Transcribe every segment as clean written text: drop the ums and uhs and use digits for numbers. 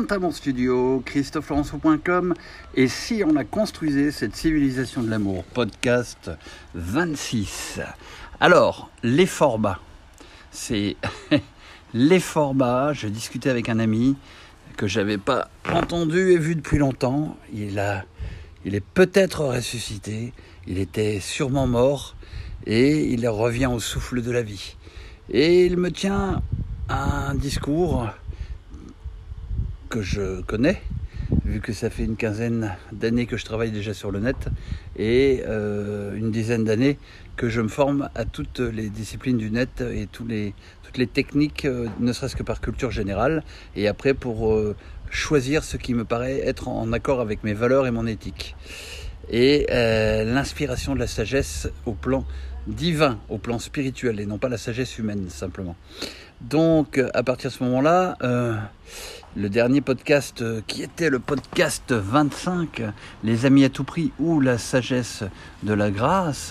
à mon studio, christophelaurenceau.com. Et si on a construisé cette civilisation de l'amour, podcast 26. Alors, les formats. C'est les formats. Je discutais avec un ami que j'avais pas entendu et vu depuis longtemps. Il est peut-être ressuscité. Il était sûrement mort. Et il revient au souffle de la vie. Et il me tient un discours que je connais, vu que ça fait une quinzaine d'années que je travaille déjà sur le net et une dizaine d'années que je me forme à toutes les disciplines du net et toutes les techniques, ne serait-ce que par culture générale, et après pour choisir ce qui me paraît être en accord avec mes valeurs et mon éthique. Et l'inspiration de la sagesse au plan divin, au plan spirituel, et non pas la sagesse humaine simplement. Donc à partir de ce moment-là, le dernier podcast qui était le podcast 25, les amis à tout prix ou la sagesse de la grâce,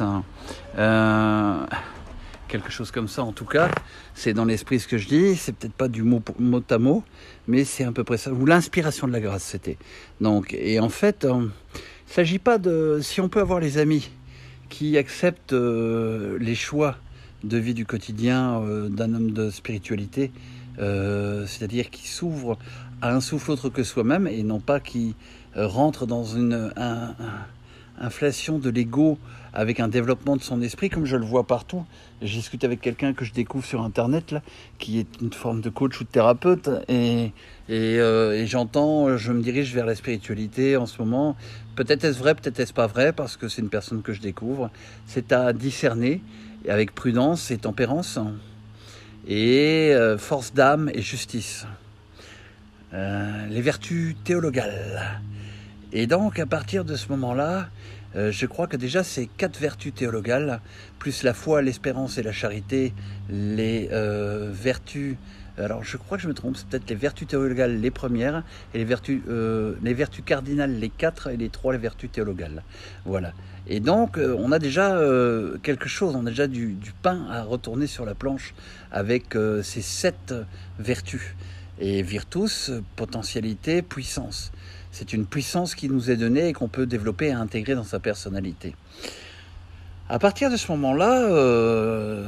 quelque chose comme ça en tout cas, c'est dans l'esprit ce que je dis, c'est peut-être pas du mot à mot, mais c'est à peu près ça, ou l'inspiration de la grâce c'était. Donc, et en fait, il ne s'agit pas de, si on peut avoir les amis qui acceptent les choix de vie du quotidien d'un homme de spiritualité, c'est-à-dire qui s'ouvre à un souffle autre que soi-même et non pas qui rentre dans une inflation de l'ego avec un développement de son esprit, comme je le vois partout. J'ai discuté avec quelqu'un que je découvre sur internet là, qui est une forme de coach ou de thérapeute, et j'entends, je me dirige vers la spiritualité en ce moment. Peut-être est-ce vrai, peut-être est-ce pas vrai, parce que c'est une personne que je découvre. C'est à discerner avec prudence et tempérance et force d'âme et justice. Les vertus théologales. Et donc à partir de ce moment-là, je crois que déjà ces 4 vertus théologales, plus la foi, l'espérance et la charité, les vertus, alors je crois que je me trompe, c'est peut-être les vertus théologales les premières, et les vertus cardinales les 4, et les 3 les vertus théologales. Voilà. Et donc on a déjà quelque chose, on a déjà du pain à retourner sur la planche avec ces 7 vertus. Et virtus, potentialité, puissance. C'est une puissance qui nous est donnée et qu'on peut développer et intégrer dans sa personnalité. À partir de ce moment-là,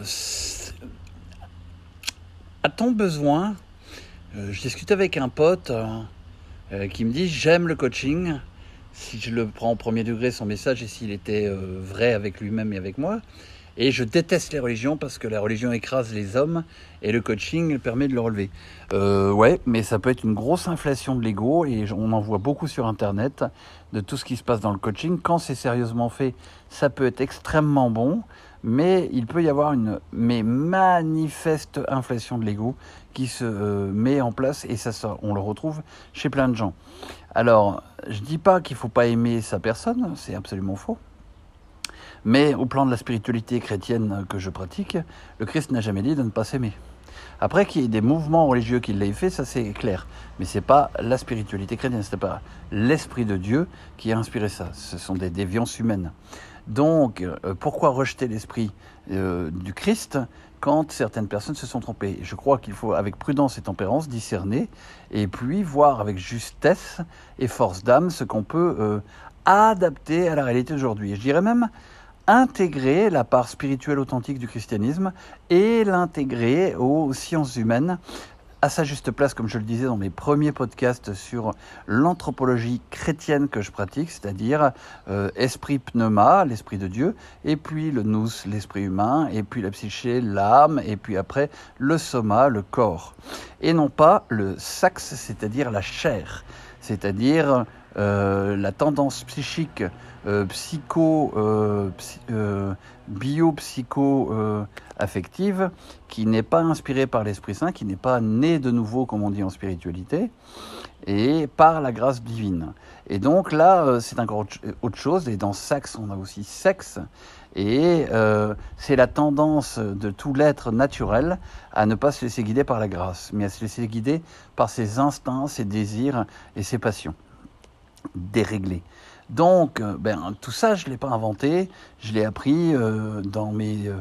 a-t-on besoin, je discute avec un pote qui me dit « j'aime le coaching », si je le prends au premier degré son message et s'il était vrai avec lui-même et avec moi. Et je déteste les religions parce que la religion écrase les hommes et le coaching permet de le relever. Ouais, mais ça peut être une grosse inflation de l'ego et on en voit beaucoup sur Internet de tout ce qui se passe dans le coaching. Quand c'est sérieusement fait, ça peut être extrêmement bon, mais il peut y avoir une manifeste inflation de l'ego qui se met en place et ça, on le retrouve chez plein de gens. Alors, je dis pas qu'il faut pas aimer sa personne, c'est absolument faux. Mais au plan de la spiritualité chrétienne que je pratique, le Christ n'a jamais dit de ne pas s'aimer. Après qu'il y ait des mouvements religieux qui l'aient fait, ça c'est clair. Mais c'est pas la spiritualité chrétienne, c'est pas l'Esprit de Dieu qui a inspiré ça. Ce sont des déviances humaines. Donc, pourquoi rejeter l'Esprit du Christ quand certaines personnes se sont trompées? Je crois qu'il faut, avec prudence et tempérance, discerner et puis voir avec justesse et force d'âme ce qu'on peut adapter à la réalité d'aujourd'hui. Je dirais même intégrer la part spirituelle authentique du christianisme et l'intégrer aux sciences humaines à sa juste place, comme je le disais dans mes premiers podcasts sur l'anthropologie chrétienne que je pratique, c'est-à-dire esprit pneuma, l'esprit de Dieu, et puis le nous, l'esprit humain, et puis la psyché, l'âme, et puis après le soma, le corps. Et non pas le sax, c'est-à-dire la chair, c'est-à-dire la tendance psychique bio-psycho-affective qui n'est pas inspirée par l'Esprit Saint, qui n'est pas née de nouveau, comme on dit en spiritualité, et par la grâce divine. Et donc là, c'est encore autre chose, et dans Saxe, on a aussi sexe, et c'est la tendance de tout l'être naturel à ne pas se laisser guider par la grâce, mais à se laisser guider par ses instincts, ses désirs et ses passions déréglées. Donc, tout ça, je ne l'ai pas inventé, je l'ai appris dans mes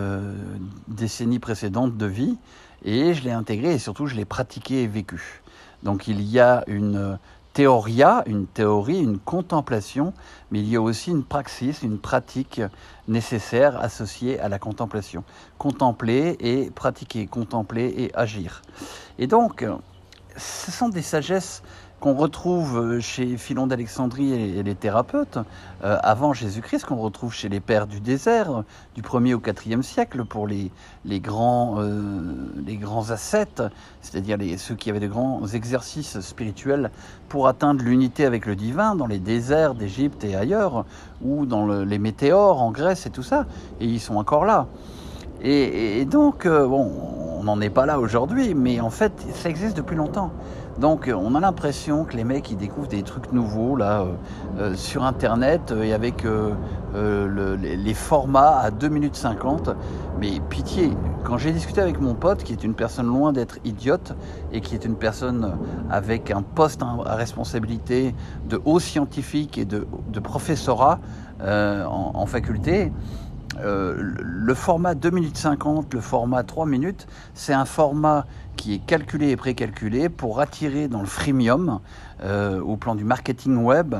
décennies précédentes de vie, et je l'ai intégré, et surtout, je l'ai pratiqué et vécu. Donc il y a une théoria, une théorie, une contemplation, mais il y a aussi une praxis, une pratique nécessaire associée à la contemplation. Contempler et pratiquer, contempler et agir. Et donc, ce sont des sagesses qu'on retrouve chez Philon d'Alexandrie et les thérapeutes avant Jésus-Christ, qu'on retrouve chez les pères du désert du 1er au 4e siècle pour les grands ascètes, c'est-à-dire ceux qui avaient de grands exercices spirituels pour atteindre l'unité avec le divin dans les déserts d'Égypte et ailleurs, ou dans les météores en Grèce et tout ça, et ils sont encore là. Et donc, on n'en est pas là aujourd'hui, mais en fait, ça existe depuis longtemps. Donc, on a l'impression que les mecs, ils découvrent des trucs nouveaux, là, sur Internet, et avec les formats à 2 minutes 50. Mais pitié, quand j'ai discuté avec mon pote, qui est une personne loin d'être idiote, et qui est une personne avec un poste à responsabilité de haut scientifique et de professorat en faculté, le format 2 minutes 50, le format 3 minutes, c'est un format qui est calculé et précalculé pour attirer dans le freemium, au plan du marketing web,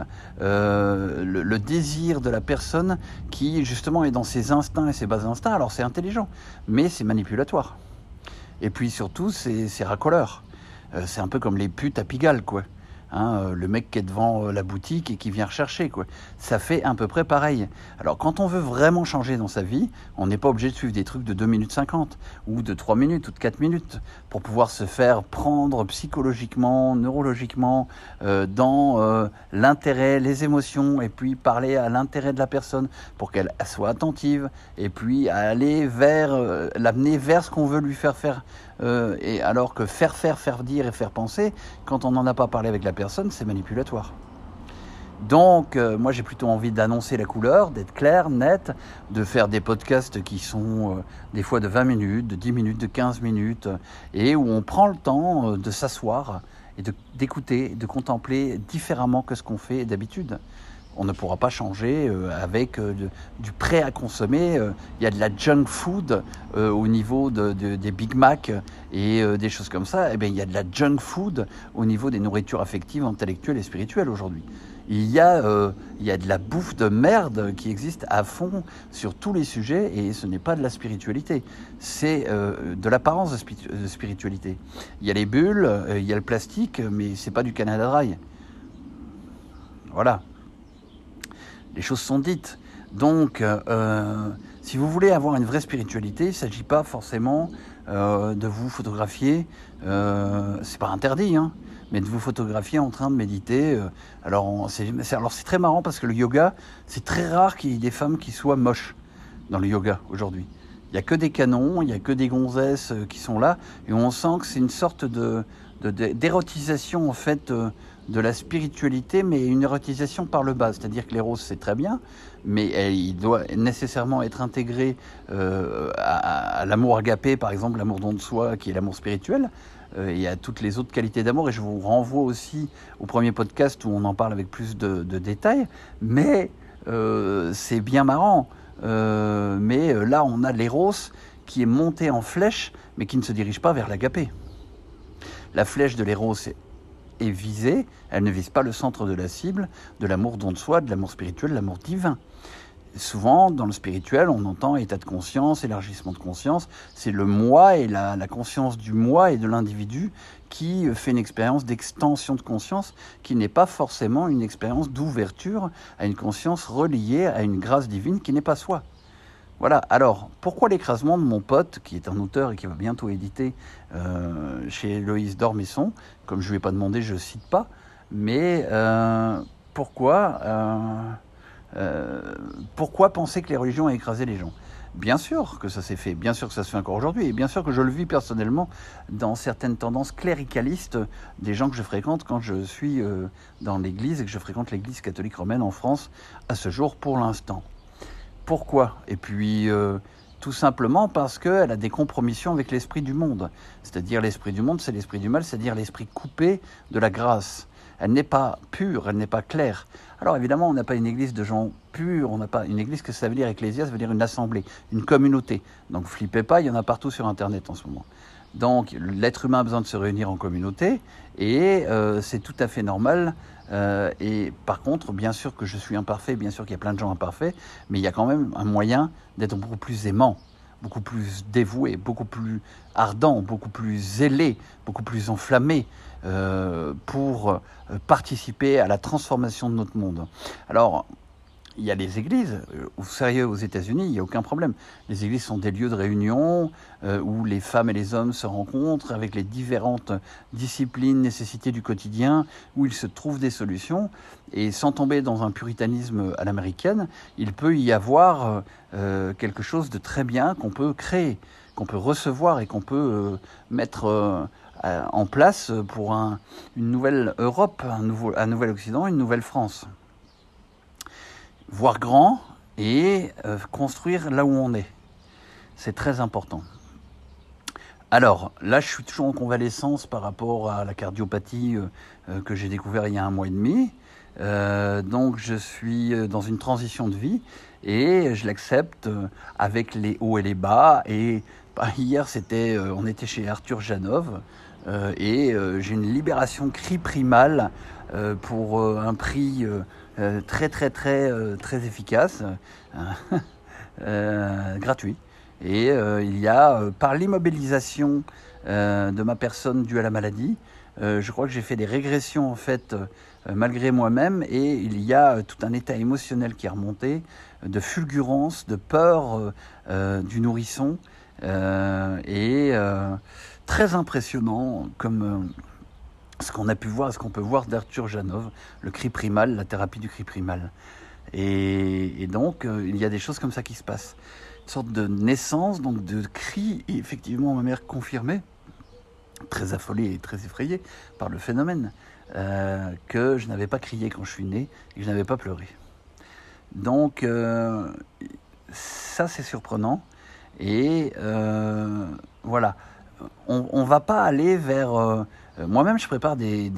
le désir de la personne qui justement est dans ses instincts et ses bas instincts. Alors c'est intelligent, mais c'est manipulatoire. Et puis surtout, c'est racoleur. C'est un peu comme les putes à Pigalle, quoi. Le mec qui est devant la boutique et qui vient rechercher, quoi. Ça fait à peu près pareil. Alors quand on veut vraiment changer dans sa vie, on n'est pas obligé de suivre des trucs de 2 minutes 50 ou de 3 minutes ou de 4 minutes pour pouvoir se faire prendre psychologiquement, neurologiquement dans l'intérêt, les émotions, et puis parler à l'intérêt de la personne pour qu'elle soit attentive, et puis aller l'amener vers ce qu'on veut lui faire faire. Et alors que faire dire et faire penser, quand on n'en a pas parlé avec la personne, c'est manipulatoire. Donc, moi j'ai plutôt envie d'annoncer la couleur, d'être clair, net, de faire des podcasts qui sont des fois de 20 minutes, de 10 minutes, de 15 minutes, et où on prend le temps de s'asseoir et d'écouter, de contempler différemment que ce qu'on fait d'habitude. On ne pourra pas changer avec du prêt à consommer. Il y a de la junk food au niveau des Big Mac et des choses comme ça. Eh bien, il y a de la junk food au niveau des nourritures affectives, intellectuelles et spirituelles aujourd'hui. Il y a de la bouffe de merde qui existe à fond sur tous les sujets, et ce n'est pas de la spiritualité. C'est de l'apparence de spiritualité. Il y a les bulles, il y a le plastique, mais c'est pas du Canada Dry. Voilà. Les choses sont dites. Donc, si vous voulez avoir une vraie spiritualité, il ne s'agit pas forcément de vous photographier, c'est pas interdit, hein, mais de vous photographier en train de méditer. Alors c'est très marrant parce que le yoga, c'est très rare qu'il y ait des femmes qui soient moches dans le yoga aujourd'hui. Il n'y a que des canons, il n'y a que des gonzesses qui sont là, et on sent que c'est une sorte d'érotisation en fait de la spiritualité, mais une érotisation par le bas. C'est-à-dire que l'éros, c'est très bien, mais il doit nécessairement être intégré à l'amour agapé, par exemple, l'amour don de soi, qui est l'amour spirituel, et à toutes les autres qualités d'amour. Et je vous renvoie aussi au premier podcast où on en parle avec plus de détails, mais c'est bien marrant. Mais là, on a l'éros qui est monté en flèche, mais qui ne se dirige pas vers l'agapé. La flèche de l'éros est visée, elle ne vise pas le centre de la cible, de l'amour don de soi, de l'amour spirituel, de l'amour divin. Souvent, dans le spirituel, on entend état de conscience, élargissement de conscience. C'est le moi et la conscience du moi et de l'individu qui fait une expérience d'extension de conscience qui n'est pas forcément une expérience d'ouverture à une conscience reliée à une grâce divine qui n'est pas soi. Voilà, alors, pourquoi l'écrasement de mon pote, qui est un auteur et qui va bientôt éditer chez Héloïse d'Ormesson, comme je ne lui ai pas demandé, je ne cite pas, mais pourquoi penser que les religions ont écrasé les gens ? Bien sûr que ça s'est fait, bien sûr que ça se fait encore aujourd'hui, et bien sûr que je le vis personnellement dans certaines tendances cléricalistes des gens que je fréquente quand je suis dans l'église et que je fréquente l'église catholique romaine en France à ce jour pour l'instant. Pourquoi ? Et puis, tout simplement parce qu'elle a des compromissions avec l'esprit du monde. C'est-à-dire l'esprit du monde, c'est l'esprit du mal, c'est-à-dire l'esprit coupé de la grâce. Elle n'est pas pure, elle n'est pas claire. Alors évidemment, on n'a pas une église de gens purs, on n'a pas une église que ça veut dire ecclésia, ça veut dire une assemblée, une communauté. Donc flippez pas, il y en a partout sur Internet en ce moment. Donc l'être humain a besoin de se réunir en communauté et c'est tout à fait normal. Et par contre, bien sûr que je suis imparfait, bien sûr qu'il y a plein de gens imparfaits, mais il y a quand même un moyen d'être beaucoup plus aimant, beaucoup plus dévoué, beaucoup plus ardent, beaucoup plus zélé, beaucoup plus enflammé pour participer à la transformation de notre monde. Alors, il y a les églises, sérieux, aux États-Unis, il n'y a aucun problème. Les églises sont des lieux de réunion où les femmes et les hommes se rencontrent avec les différentes disciplines, nécessités du quotidien, où ils se trouvent des solutions. Et sans tomber dans un puritanisme à l'américaine, il peut y avoir quelque chose de très bien qu'on peut créer, qu'on peut recevoir et qu'on peut mettre en place pour une nouvelle Europe, un nouvel Occident, une nouvelle France. Voir grand et construire là où on est. C'est très important. Alors, là, je suis toujours en convalescence par rapport à la cardiopathie que j'ai découvert il y a 1 mois et demi. Donc, je suis dans une transition de vie et je l'accepte avec les hauts et les bas. Et hier, on était chez Arthur Janov et j'ai une libération cri primal pour un prix très efficace, gratuit. Et il y a, par l'immobilisation de ma personne due à la maladie, je crois que j'ai fait des régressions en fait malgré moi-même, et il y a tout un état émotionnel qui est remonté, de fulgurance, de peur du nourrisson, et très impressionnant comme ce qu'on a pu voir, ce qu'on peut voir d'Arthur Janov, le cri primal, la thérapie du cri primal. Et donc, il y a des choses comme ça qui se passent. Une sorte de naissance, donc de cri, et effectivement, ma mère confirmait, très affolée et très effrayée par le phénomène, que je n'avais pas crié quand je suis né et que je n'avais pas pleuré. Donc, ça, c'est surprenant. Et voilà. On ne va pas aller vers... moi-même, je prépare des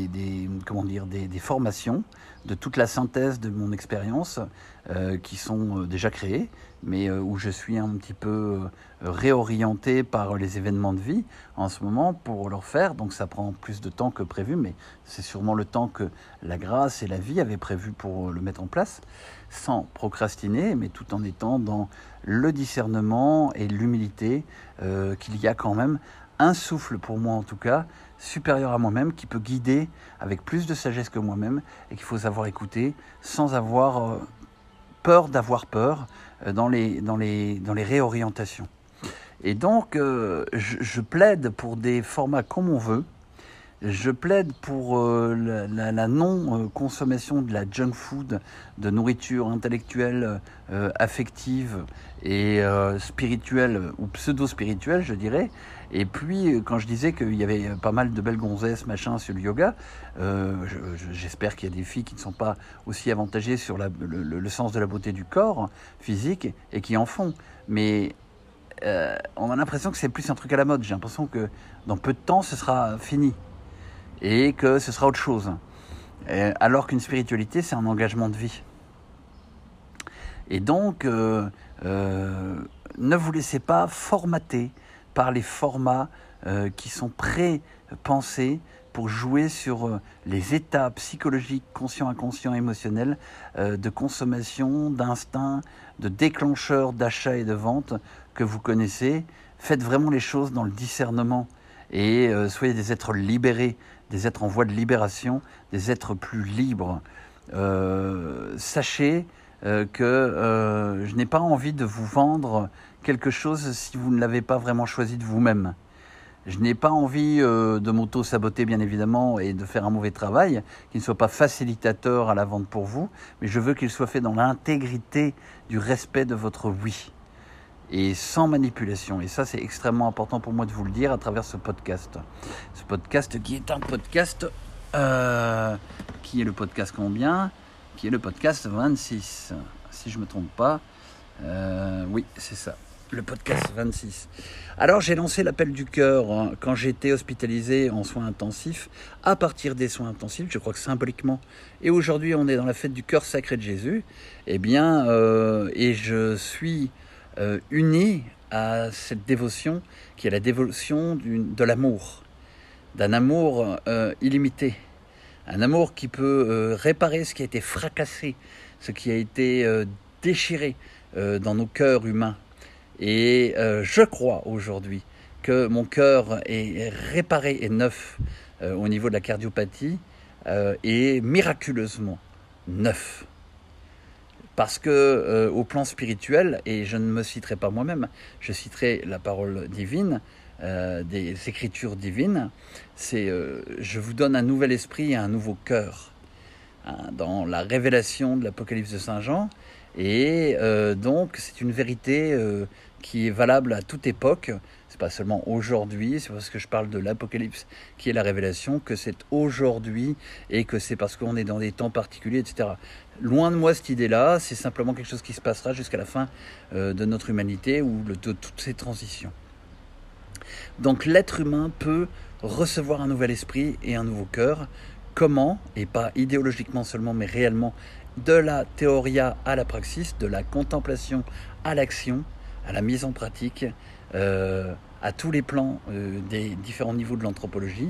formations de toute la synthèse de mon expérience qui sont déjà créées, mais où je suis un petit peu réorienté par les événements de vie en ce moment pour leur faire. Donc ça prend plus de temps que prévu, mais c'est sûrement le temps que la grâce et la vie avaient prévu pour le mettre en place, sans procrastiner, mais tout en étant dans le discernement et l'humilité qu'il y a quand même un souffle, pour moi en tout cas, supérieur à moi-même, qui peut guider avec plus de sagesse que moi-même, et qu'il faut savoir écouter sans avoir peur d'avoir peur dans les réorientations. Et donc, je plaide pour des formats comme on veut. Je plaide pour la non-consommation de la junk food, de nourriture intellectuelle, affective et spirituelle, ou pseudo-spirituelle, je dirais. Et puis, quand je disais qu'il y avait pas mal de belles gonzesses, machin, sur le yoga, j'espère qu'il y a des filles qui ne sont pas aussi avantagées sur le sens de la beauté du corps physique et qui en font. Mais on a l'impression que c'est plus un truc à la mode. J'ai l'impression que dans peu de temps, ce sera fini. Et que ce sera autre chose. Alors qu'une spiritualité, c'est un engagement de vie. Et donc, ne vous laissez pas formater par les formats qui sont pré-pensés pour jouer sur les états psychologiques, conscients, inconscients, émotionnels, de consommation, d'instinct, de déclencheurs d'achat et de vente que vous connaissez. Faites vraiment les choses dans le discernement et soyez des êtres libérés, des êtres en voie de libération, des êtres plus libres. Sachez que je n'ai pas envie de vous vendre quelque chose si vous ne l'avez pas vraiment choisi de vous-même. Je n'ai pas envie de m'auto-saboter, bien évidemment, et de faire un mauvais travail, qui ne soit pas facilitateur à la vente pour vous, mais je veux qu'il soit fait dans l'intégrité du respect de votre oui, et sans manipulation. Et ça, c'est extrêmement important pour moi de vous le dire à travers ce podcast. Ce podcast qui est un podcast... qui est le podcast combien ? Qui est le podcast 26, si je ne me trompe pas. Oui, c'est ça. Le podcast 26. Alors, j'ai lancé l'appel du cœur quand j'étais hospitalisé en soins intensifs, à partir des soins intensifs, je crois que symboliquement. Et aujourd'hui, on est dans la fête du cœur sacré de Jésus. Eh bien, et je suis uni à cette dévotion qui est la dévotion de l'amour, d'un amour illimité, un amour qui peut réparer ce qui a été fracassé, ce qui a été déchiré dans nos cœurs humains. Et je crois aujourd'hui que mon cœur est réparé et neuf au niveau de la cardiopathie et miraculeusement neuf. Parce que au plan spirituel, et je ne me citerai pas moi-même, je citerai la parole divine, des écritures divines, c'est je vous donne un nouvel esprit et un nouveau cœur. Hein, dans la révélation de l'Apocalypse de Saint Jean, et donc c'est une vérité qui est valable à toute époque. C'est pas seulement aujourd'hui, c'est parce que je parle de l'Apocalypse qui est la révélation, que c'est aujourd'hui et que c'est parce qu'on est dans des temps particuliers, etc. Loin de moi cette idée-là, c'est simplement quelque chose qui se passera jusqu'à la fin de notre humanité ou de toutes ces transitions. Donc l'être humain peut recevoir un nouvel esprit et un nouveau cœur. Comment, et pas idéologiquement seulement, mais réellement, de la théoria à la praxis, de la contemplation à l'action, à la mise en pratique, à tous les plans des différents niveaux de l'anthropologie,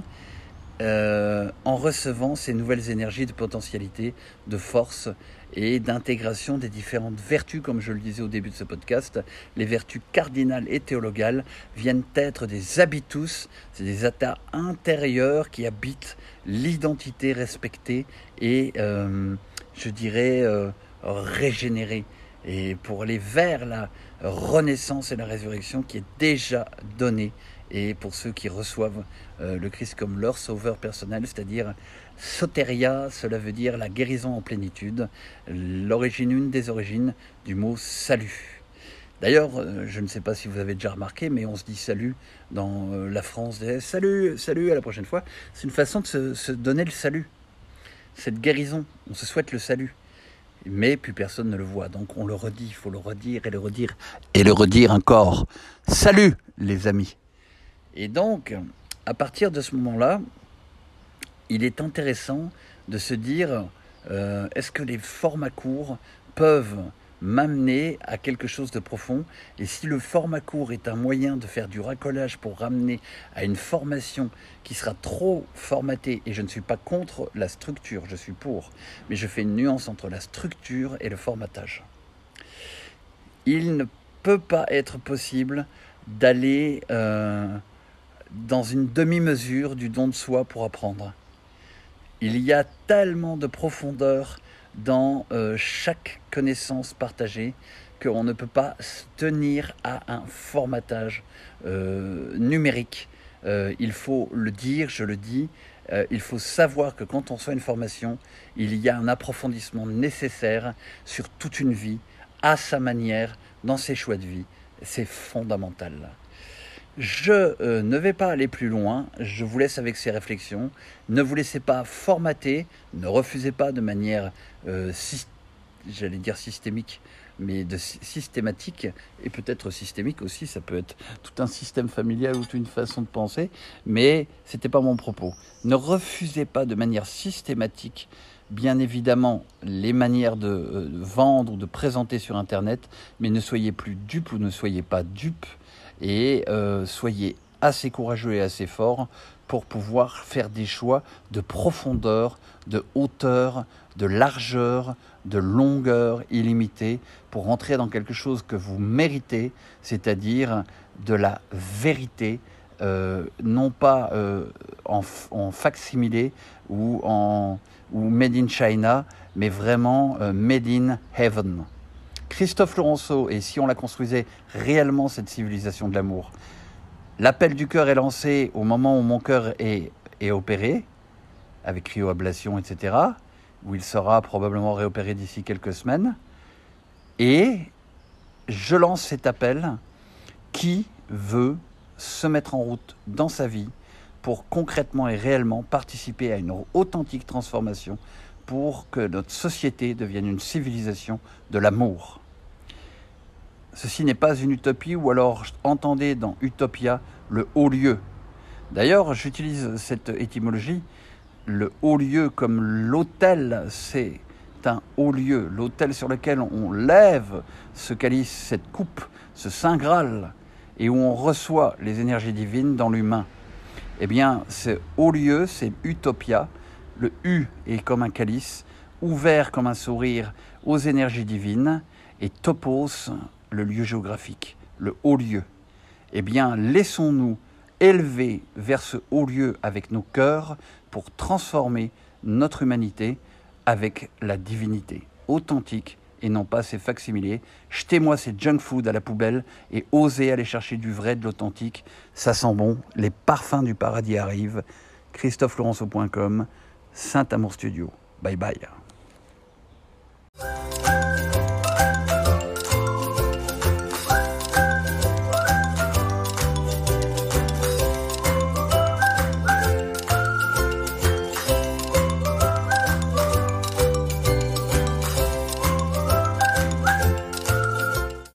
en recevant ces nouvelles énergies de potentialité, de force et d'intégration des différentes vertus, comme je le disais au début de ce podcast. Les vertus cardinales et théologales viennent être des habitus, c'est des états intérieurs qui habitent l'identité respectée et, je dirais, régénérée. Et pour aller vers la renaissance et la résurrection qui est déjà donnée, et pour ceux qui reçoivent le Christ comme leur sauveur personnel, c'est-à-dire soteria, cela veut dire la guérison en plénitude, l'origine, une des origines du mot salut. D'ailleurs, je ne sais pas si vous avez déjà remarqué, mais on se dit salut dans la France, salut, salut, à la prochaine fois. C'est une façon de se donner le salut, cette guérison, on se souhaite le salut. Mais plus personne ne le voit, donc on le redit, il faut le redire et le redire et le redire encore. Salut les amis. Et donc, à partir de ce moment-là, il est intéressant de se dire, est-ce que les formats courts peuvent m'amener à quelque chose de profond? Et si le format court est un moyen de faire du racolage pour ramener à une formation qui sera trop formatée, et je ne suis pas contre la structure, je suis pour, mais je fais une nuance entre la structure et le formatage. Il ne peut pas être possible d'aller dans une demi-mesure du don de soi pour apprendre. Il y a tellement de profondeur dans chaque connaissance partagée qu'on ne peut pas se tenir à un formatage numérique. Il faut le dire, je le dis, il faut savoir que quand on fait une formation, il y a un approfondissement nécessaire sur toute une vie, à sa manière, dans ses choix de vie. C'est fondamental. Je ne vais pas aller plus loin, je vous laisse avec ces réflexions. Ne vous laissez pas formater, ne refusez pas de manière, j'allais dire systémique, mais systématique, et peut-être systémique aussi, ça peut être tout un système familial ou toute une façon de penser, mais ce n'était pas mon propos. Ne refusez pas de manière systématique, bien évidemment, les manières de vendre ou de présenter sur Internet, mais ne soyez plus dupes ou ne soyez pas dupes, et soyez assez courageux et assez forts pour pouvoir faire des choix de profondeur, de hauteur, de largeur, de longueur illimitée pour rentrer dans quelque chose que vous méritez, c'est-à-dire de la vérité, non pas en facsimilé ou made in China, mais vraiment made in heaven. Christophe Laurenceau, et si on la construisait réellement, cette civilisation de l'amour, l'appel du cœur est lancé au moment où mon cœur est opéré, avec cryoablation, etc., où il sera probablement réopéré d'ici quelques semaines. Et je lance cet appel. Qui veut se mettre en route dans sa vie pour concrètement et réellement participer à une authentique transformation pour que notre société devienne une civilisation de l'amour? Ceci n'est pas une utopie, ou alors entendez dans utopia le haut lieu. D'ailleurs, j'utilise cette étymologie, le haut lieu, comme l'autel, c'est un haut lieu, l'autel sur lequel on lève ce calice, cette coupe, ce saint Graal, et où on reçoit les énergies divines dans l'humain. Eh bien, ce haut lieu, c'est Utopia. Le U est comme un calice, ouvert comme un sourire aux énergies divines, et Topos, le lieu géographique, le haut lieu. Eh bien, laissons-nous élever vers ce haut lieu avec nos cœurs pour transformer notre humanité avec la divinité authentique et non pas ces facsimilés. Jetez-moi ces junk food à la poubelle et osez aller chercher du vrai, de l'authentique. Ça sent bon, les parfums du paradis arrivent. ChristopheLaurenceau.com, Saint Amour Studio. Bye bye.